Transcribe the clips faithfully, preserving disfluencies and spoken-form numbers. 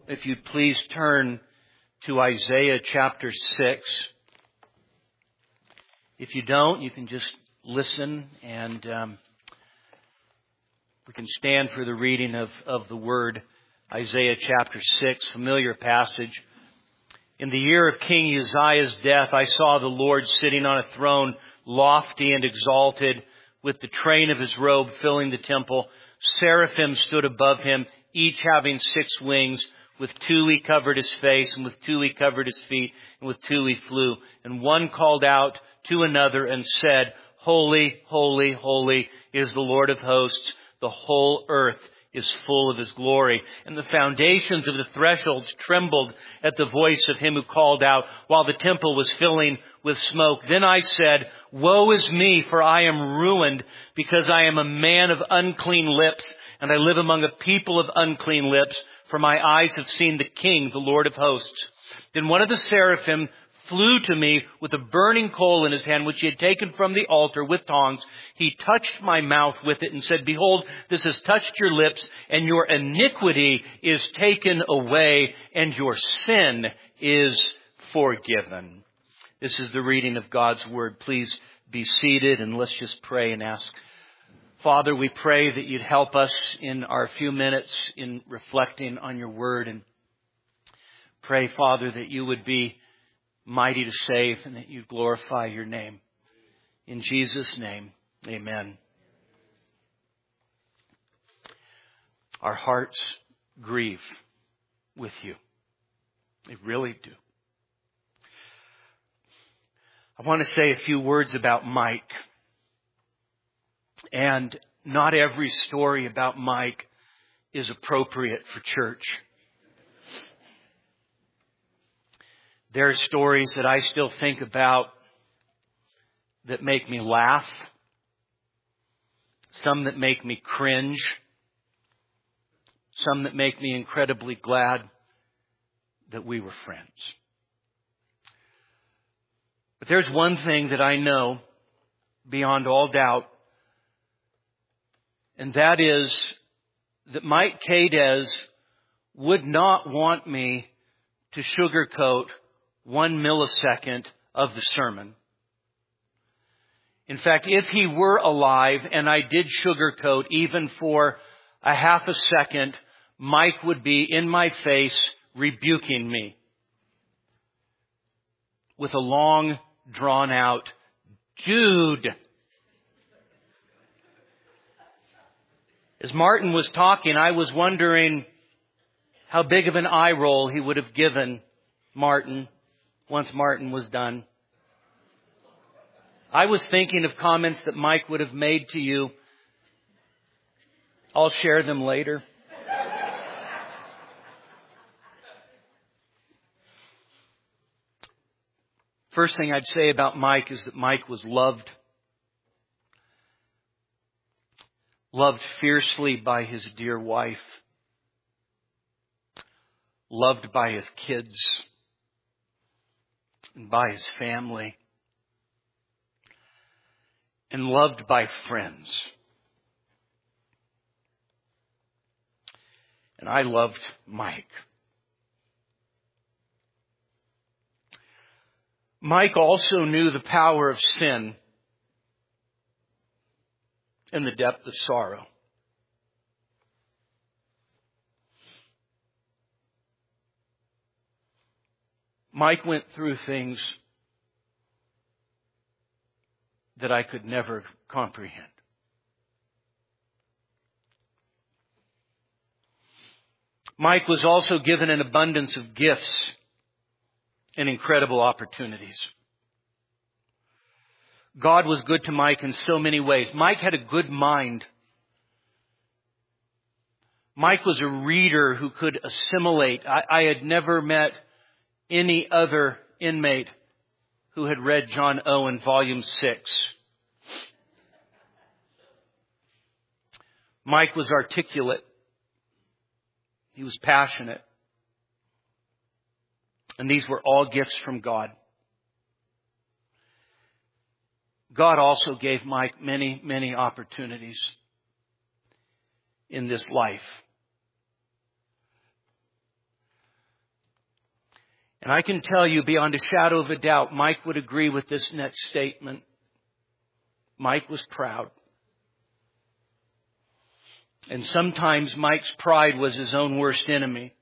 if you'd please turn to Isaiah chapter six. If you don't, you can just listen, and um, we can stand for the reading of, of the Word. Isaiah chapter six, familiar passage. In the year of King Uzziah's death, I saw the Lord sitting on a throne, lofty and exalted, with the train of his robe filling the temple. Seraphim stood above him, each having six wings. With two he covered his face, and with two he covered his feet, and with two he flew. And one called out to another and said, Holy, holy, holy is the Lord of hosts. The whole earth is full of his glory. And the foundations of the thresholds trembled at the voice of him who called out, while the temple was filling with smoke. Then I said, Woe is me, for I am ruined, because I am a man of unclean lips, and I live among a people of unclean lips, for my eyes have seen the King, the Lord of hosts. Then one of the seraphim flew to me with a burning coal in his hand, which he had taken from the altar with tongs. He touched my mouth with it and said, Behold, this has touched your lips, and your iniquity is taken away, and your sin is forgiven. This is the reading of God's Word. Please be seated, and let's just pray and ask. Father, we pray that you'd help us in our few minutes in reflecting on your Word, and pray, Father, that you would be mighty to save and that you'd glorify your name. In Jesus' name, amen. Our hearts grieve with you. They really do. I want to say a few words about Mike. And not every story about Mike is appropriate for church. There are stories that I still think about that make me laugh. Some that make me cringe. Some that make me incredibly glad that we were friends. But there's one thing that I know beyond all doubt, and that is that Mike Cadiz would not want me to sugarcoat one millisecond of the sermon. In fact, if he were alive and I did sugarcoat even for a half a second, Mike would be in my face rebuking me with a long, drawn out, Jude. As Martin was talking, I was wondering how big of an eye roll he would have given Martin once Martin was done. I was thinking of comments that Mike would have made to you. I'll share them later. First thing I'd say about Mike is that Mike was loved. Loved fiercely by his dear wife. Loved by his kids. And by his family. And loved by friends. And I loved Mike. Mike also knew the power of sin and the depth of sorrow. Mike went through things that I could never comprehend. Mike was also given an abundance of gifts and incredible opportunities. God was good to Mike in so many ways. Mike had a good mind. Mike was a reader who could assimilate. I, I had never met any other inmate who had read John Owen, Volume six. Mike was articulate. He was passionate. And these were all gifts from God. God also gave Mike many, many opportunities in this life. And I can tell you beyond a shadow of a doubt, Mike would agree with this next statement. Mike was proud. And sometimes Mike's pride was his own worst enemy.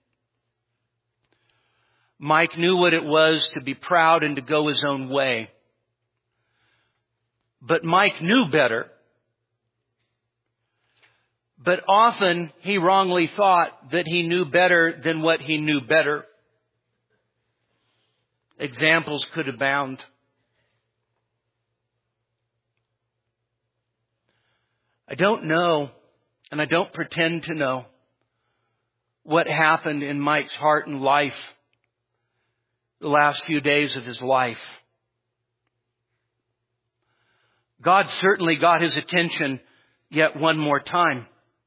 Mike knew what it was to be proud and to go his own way. But Mike knew better. But often he wrongly thought that he knew better than what he knew better. Examples could abound. I don't know, and I don't pretend to know, what happened in Mike's heart and life the last few days of his life. God certainly got his attention yet one more time.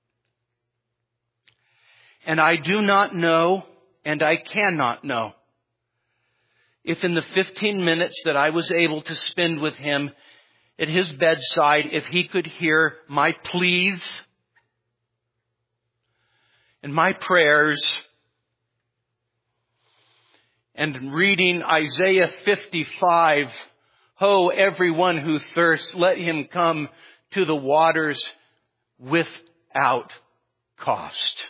And I do not know, and I cannot know, if in the fifteen minutes that I was able to spend with him at his bedside, if he could hear my pleas and my prayers and reading Isaiah fifty-five, "Ho, everyone who thirsts, let him come to the waters without cost."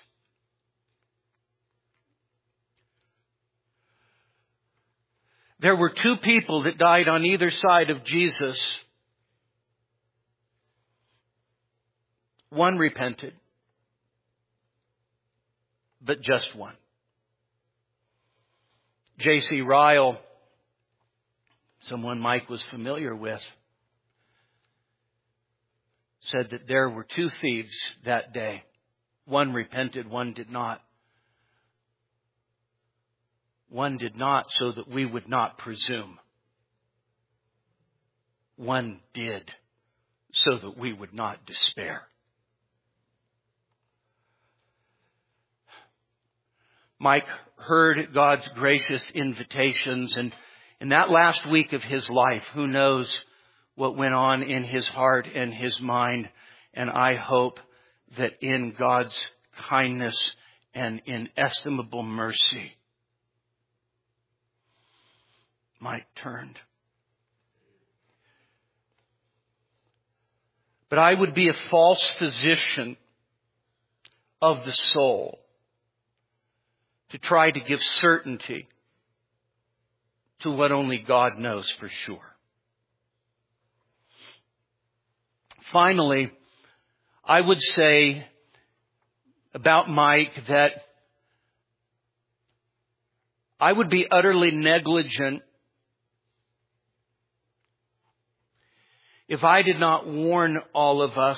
There were two people that died on either side of Jesus. One repented, but just one. J C Ryle, someone Mike was familiar with, said that there were two thieves that day. One repented, one did not. One did not so that we would not presume. One did so that we would not despair. Mike heard God's gracious invitations, and in that last week of his life, who knows what went on in his heart and his mind. And I hope that in God's kindness and inestimable mercy, Mike turned. But I would be a false physician of the soul to try to give certainty to what only God knows for sure. Finally, I would say about Mike that I would be utterly negligent if I did not warn all of us.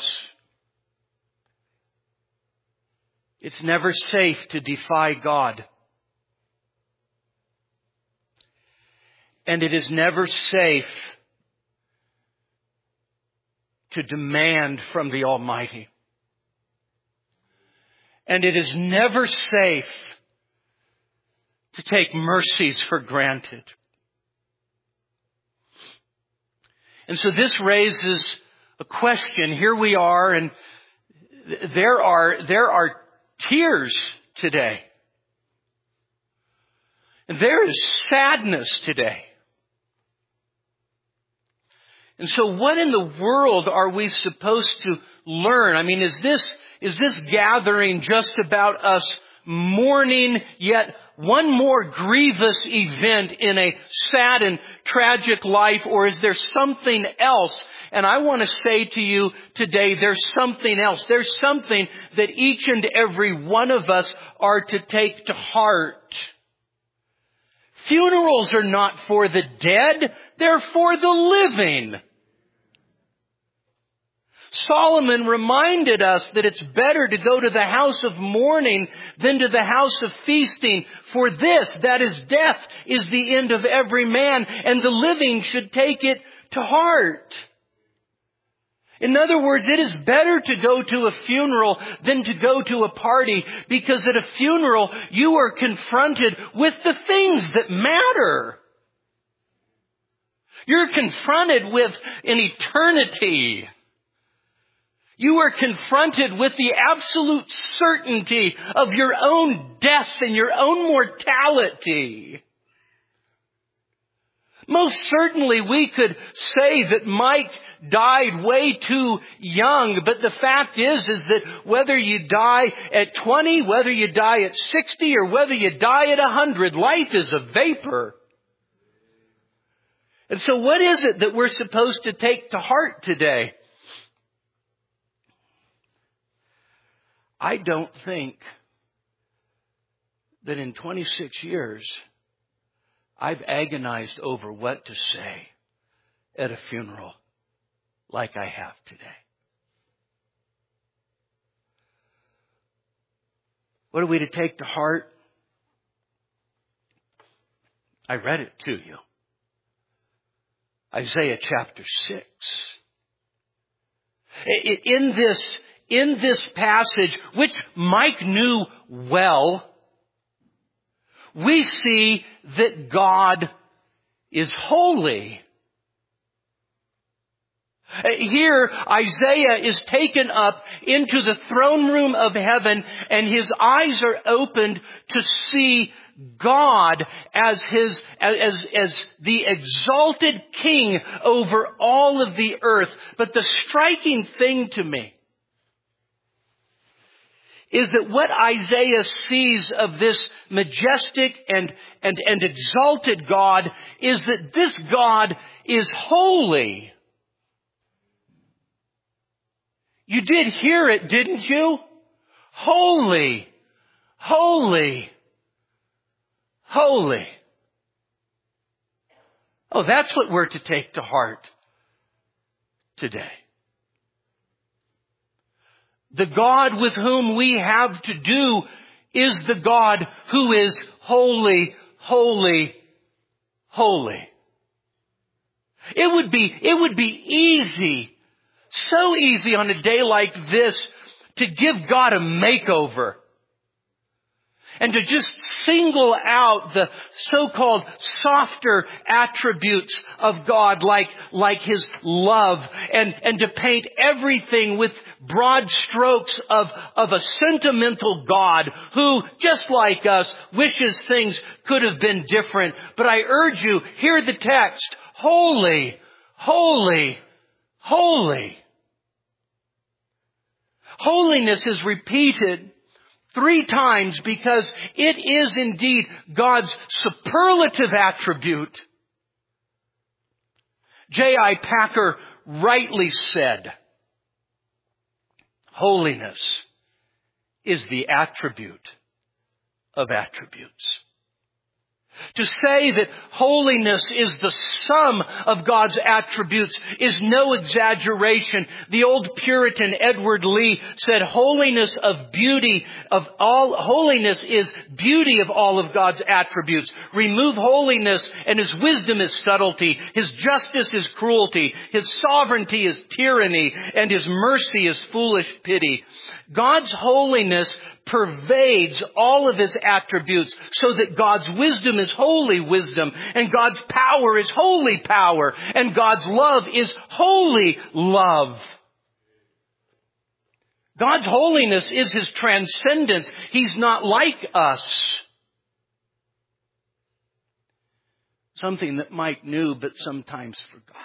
It's never safe to defy God. And it is never safe to demand from the Almighty. And it is never safe to take mercies for granted. And so this raises a question. Here we are, and there are, there are tears today. And there is sadness today. And so what in the world are we supposed to learn? I mean, is this, is this gathering just about us mourning yet one more grievous event in a sad and tragic life, or is there something else? And I want to say to you today, there's something else. There's something that each and every one of us are to take to heart. Funerals are not for the dead, they're for the living. Solomon reminded us that it's better to go to the house of mourning than to the house of feasting. For this, that is death, is the end of every man, and the living should take it to heart. In other words, it is better to go to a funeral than to go to a party, because at a funeral you are confronted with the things that matter. You're confronted with an eternity. You are confronted with the absolute certainty of your own death and your own mortality. Most certainly we could say that Mike died way too young, but the fact is, is that whether you die at twenty, whether you die at sixty, or whether you die at one hundred, life is a vapor. And so what is it that we're supposed to take to heart today? I don't think that in twenty-six years I've agonized over what to say at a funeral like I have today. What are we to take to heart? I read it to you. Isaiah chapter six. In this, in this passage, which Mike knew well, we see that God is holy. Here, Isaiah is taken up into the throne room of heaven, and his eyes are opened to see God as his, as, as the exalted king over all of the earth. But the striking thing to me is that what Isaiah sees of this majestic and, and, and exalted God is that this God is holy. You did hear it, didn't you? Holy, holy, holy. Oh, that's what we're to take to heart today. The God with whom we have to do is the God who is holy, holy, holy. It would be, it would be easy, so easy on a day like this to give God a makeover. And to just single out the so-called softer attributes of God, like, like His love, and, and to paint everything with broad strokes of, of a sentimental God who, just like us, wishes things could have been different. But I urge you, hear the text. Holy, holy, holy. Holiness is repeated three times because it is indeed God's superlative attribute. J I Packer rightly said, holiness is the attribute of attributes. To say that holiness is the sum of God's attributes is no exaggeration. The old Puritan Edward Lee said holiness of beauty of all, holiness is beauty of all of God's attributes. Remove holiness and His wisdom is subtlety, His justice is cruelty, His sovereignty is tyranny, and His mercy is foolish pity. God's holiness pervades all of His attributes so that God's wisdom is holy wisdom, and God's power is holy power, and God's love is holy love. God's holiness is His transcendence. He's not like us. Something that Mike knew but sometimes forgot.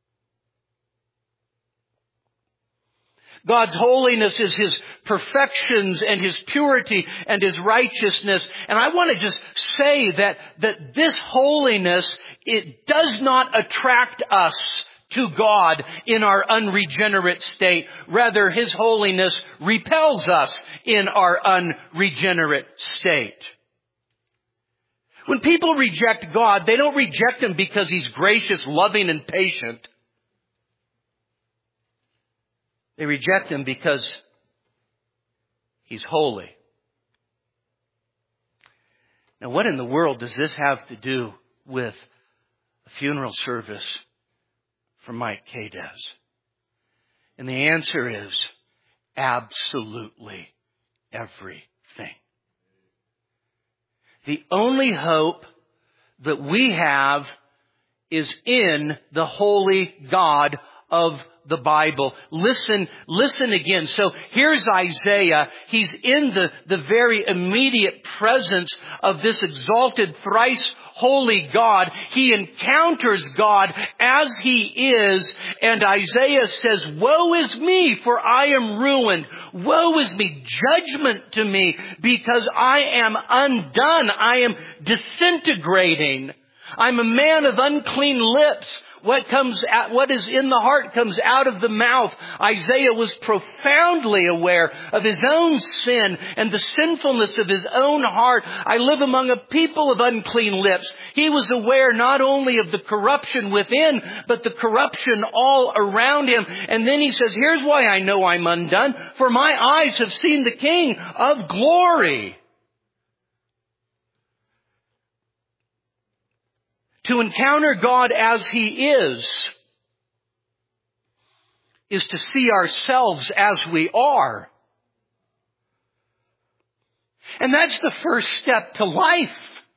God's holiness is His perfections and His purity and His righteousness. And I want to just say that, that this holiness, it does not attract us to God in our unregenerate state. Rather, His holiness repels us in our unregenerate state. When people reject God, they don't reject Him because He's gracious, loving, and patient. They reject Him because He's holy. Now, what in the world does this have to do with a funeral service for Mike Cadiz? And the answer is absolutely everything. The only hope that we have is in the holy God of the Bible. Listen, listen again. So here's Isaiah. He's in the, the very immediate presence of this exalted, thrice holy God. He encounters God as He is, and Isaiah says, "Woe is me, for I am ruined. Woe is me, judgment to me, because I am undone. I am disintegrating. I'm a man of unclean lips. What comes out, what is in the heart comes out of the mouth." Isaiah was profoundly aware of his own sin and the sinfulness of his own heart. "I live among a people of unclean lips." He was aware not only of the corruption within, but the corruption all around him. And then he says, here's why I know I'm undone. "For my eyes have seen the King of glory." To encounter God as He is, is to see ourselves as we are. And that's the first step to life.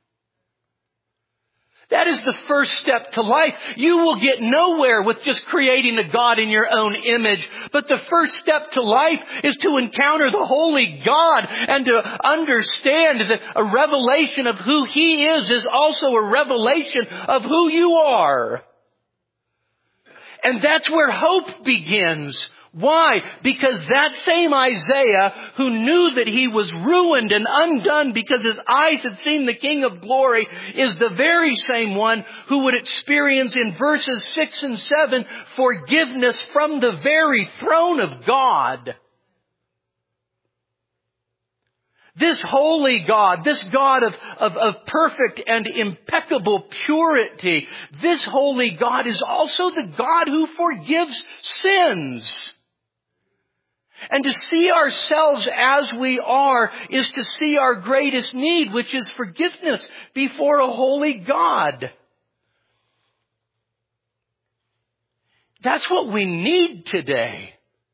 That is the first step to life. You will get nowhere with just creating a God in your own image. But the first step to life is to encounter the holy God and to understand that a revelation of who He is is also a revelation of who you are. And that's where hope begins. Why? Because that same Isaiah, who knew that he was ruined and undone because his eyes had seen the King of glory, is the very same one who would experience in verses six and seven forgiveness from the very throne of God. This holy God, this God of, of, of perfect and impeccable purity, this holy God is also the God who forgives sins. And to see ourselves as we are is to see our greatest need, which is forgiveness before a holy God. That's what we need today.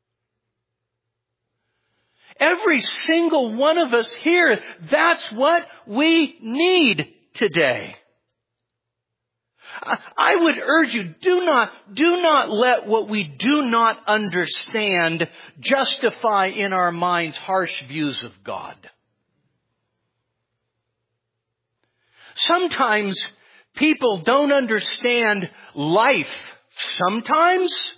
Every single one of us here, that's what we need today. I would urge you, do not, do not let what we do not understand justify in our minds harsh views of God. Sometimes people don't understand life. Sometimes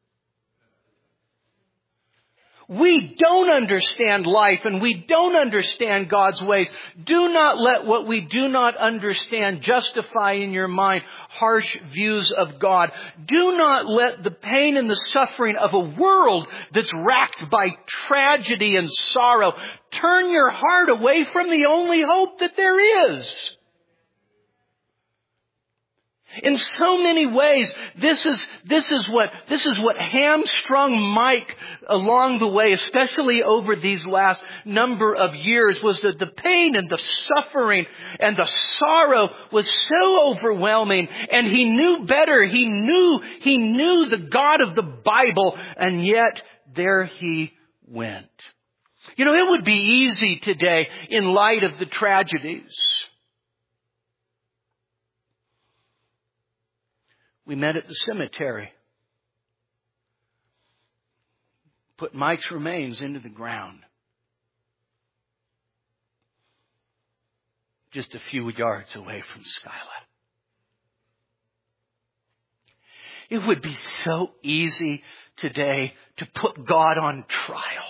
we don't understand life and we don't understand God's ways. Do not let what we do not understand justify in your mind harsh views of God. Do not let the pain and the suffering of a world that's racked by tragedy and sorrow turn your heart away from the only hope that there is. In so many ways, this is, this is what, this is what hamstrung Mike along the way, especially over these last number of years, was that the pain and the suffering and the sorrow was so overwhelming, and he knew better. He knew, he knew the God of the Bible, and yet there he went. You know, it would be easy today in light of the tragedies. We met at the cemetery. Put Mike's remains into the ground. Just a few yards away from Skyla. It would be so easy today to put God on trial.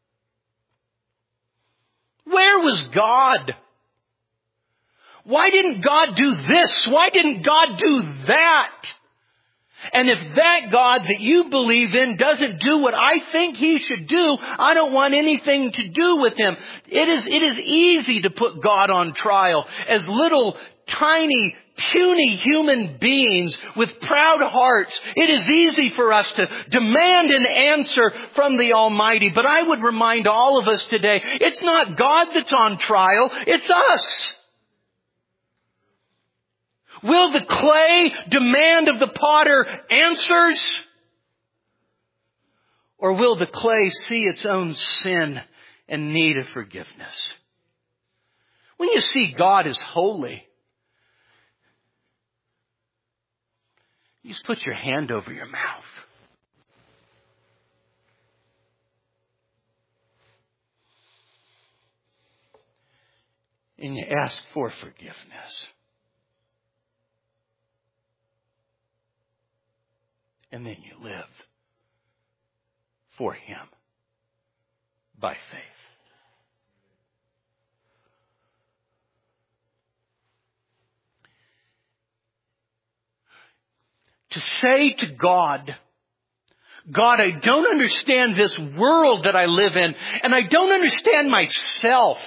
Where was God? Why didn't God do this? Why didn't God do that? And if that God that you believe in doesn't do what I think He should do, I don't want anything to do with Him. It is, it is easy to put God on trial. As little, tiny, puny human beings with proud hearts, it is easy for us to demand an answer from the Almighty. But I would remind all of us today, it's not God that's on trial, it's us. Will the clay demand of the potter answers? Or will the clay see its own sin and need of forgiveness? When you see God as holy, you just put your hand over your mouth. and you ask for forgiveness. And then you live for Him by faith. To say to God, God, I don't understand this world that I live in, and I don't understand myself.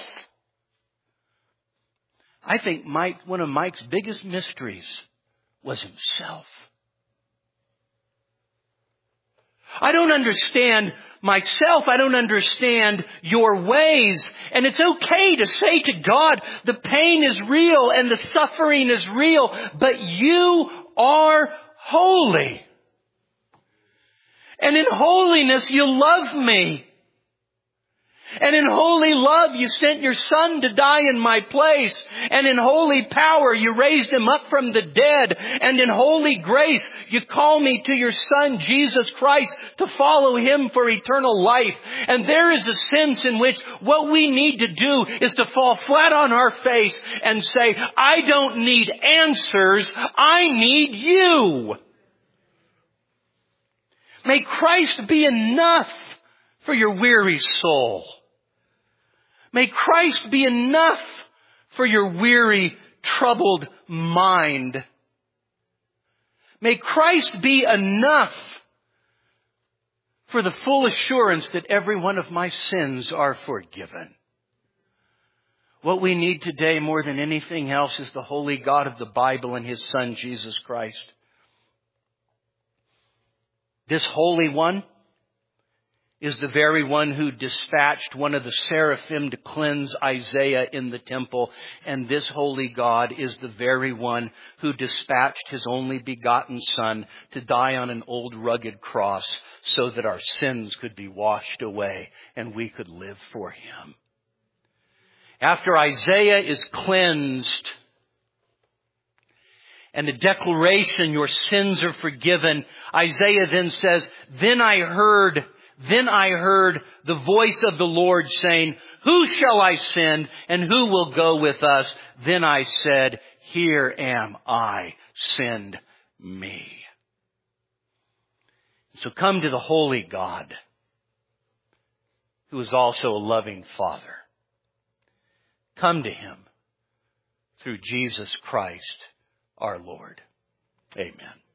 I think Mike, one of Mike's biggest mysteries was himself. I don't understand myself. I don't understand your ways. And it's okay to say to God, the pain is real and the suffering is real, but you are holy. And in holiness, you love me. And in holy love, you sent your Son to die in my place. And in holy power, you raised Him up from the dead. And in holy grace, you call me to your Son, Jesus Christ, to follow Him for eternal life. And there is a sense in which what we need to do is to fall flat on our face and say, I don't need answers, I need you. May Christ be enough for your weary soul. May Christ be enough for your weary, troubled mind. May Christ be enough for the full assurance that every one of my sins are forgiven. What we need today more than anything else is the holy God of the Bible and His Son, Jesus Christ. This Holy One is the very one who dispatched one of the seraphim to cleanse Isaiah in the temple. And this holy God is the very one who dispatched His only begotten Son to die on an old rugged cross so that our sins could be washed away and we could live for Him. After Isaiah is cleansed and the declaration, your sins are forgiven, Isaiah then says, Then I heard Then I heard the voice of the Lord saying, Who shall I send and who will go with us? Then I said, Here am I, send me. So come to the holy God, who is also a loving Father. Come to Him through Jesus Christ our Lord. Amen.